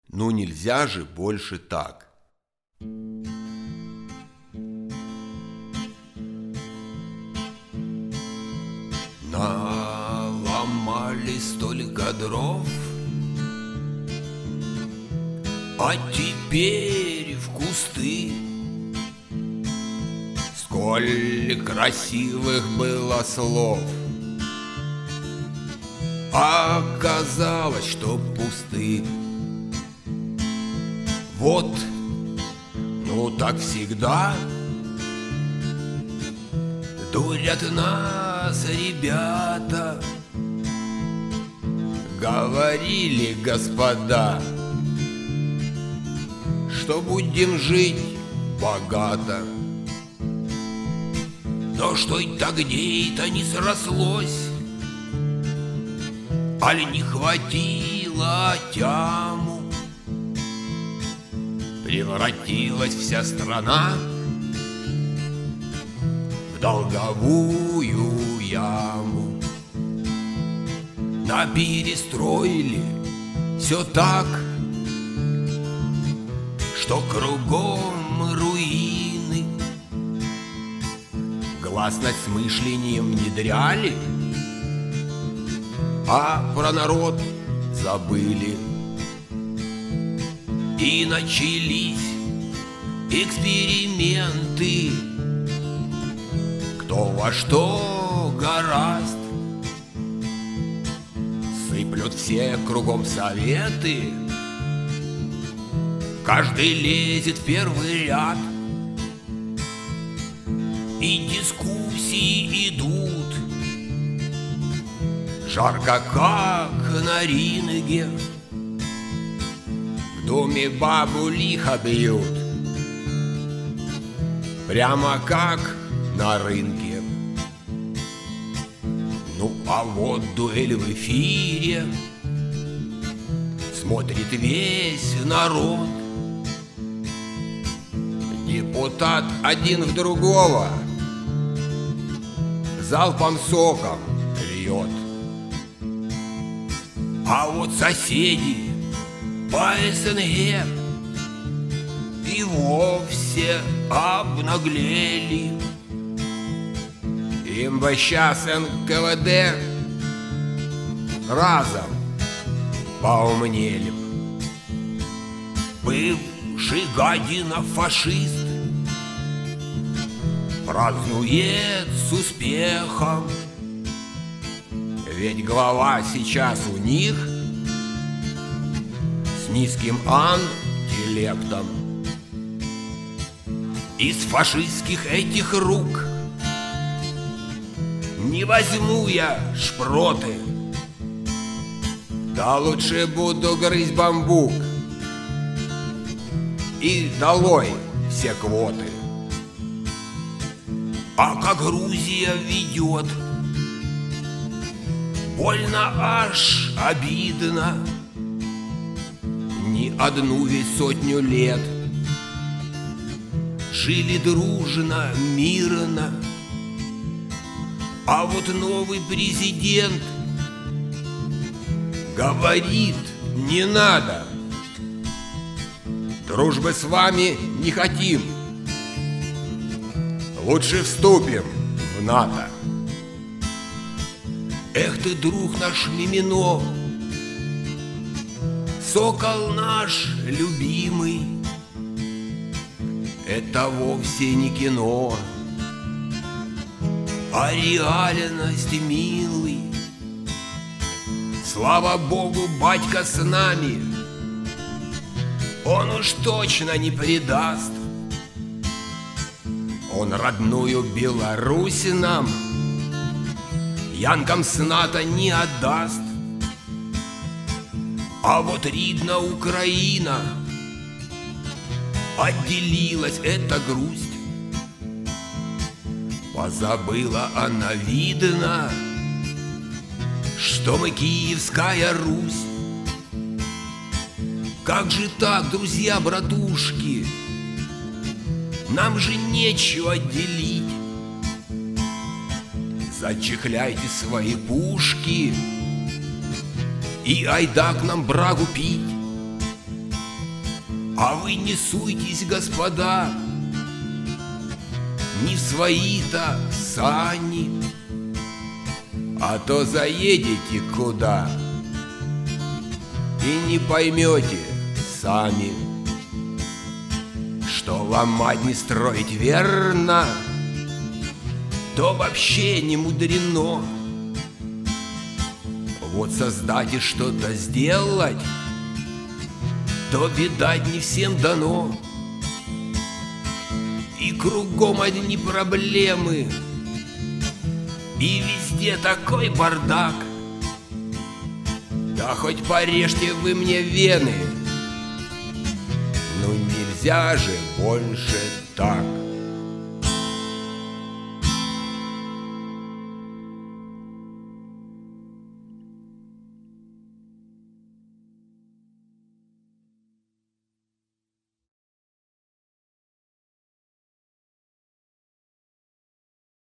Ну нельзя же больше так. Наломали столько дров, а теперь в кусты. Сколь красивых было слов, оказалось, что пусты. Вот, ну так всегда дурят нас ребята. Говорили господа, что будем жить богато. Но что и тогда не срослось, аль не хватило тяму. Превратилась вся страна в долговую яму. Наперестроили все так, что кругом руины. Гласность с мышлением внедряли, а про народ забыли. И начались эксперименты, кто во что горазд. Сыплют все кругом советы, каждый лезет в первый ряд. И дискуссии идут жарко, как на ринге. В доме бабу лихо бьют, прямо как на рынке. Ну а вот дуэль в эфире смотрит весь народ. Депутат один в другого залпом соком льет. А вот соседи по СНГ и вовсе обнаглели. Им бы сейчас НКВД разом поумнели. Бывший гадина фашист празднует с успехом, ведь глава сейчас у них с низким интеллектом. Из фашистских этих рук не возьму я шпроты, да лучше буду грызть бамбук. И долой все квоты. А как Грузия ведет, больно аж обидно. Не одну ведь сотню лет жили дружно, мирно. А вот новый президент говорит: не надо, дружбы с вами не хотим, лучше вступим в НАТО. Эх ты, друг наш Мимино, сокол наш любимый, это вовсе не кино, а реальность, милый. Слава Богу, батька с нами, он уж точно не предаст. Он родную Беларусь нам, янкам с НАТО, не отдаст. А вот рідна Украина отделилась, это грусть. Позабыла она, видно, что мы Киевская Русь. Как же так, друзья, братушки, нам же нечего делить. Зачехляйте свои пушки и айда к нам брагу пить. А вы не суйтесь, господа, не в свои-то сани, а то заедете куда и не поймете сами, что ломать не строить верно, то вообще не мудрено. Вот создать и что-то сделать, то, видать, не всем дано. И кругом одни проблемы, и везде такой бардак. Да хоть порежьте вы мне вены, ну нельзя же больше так.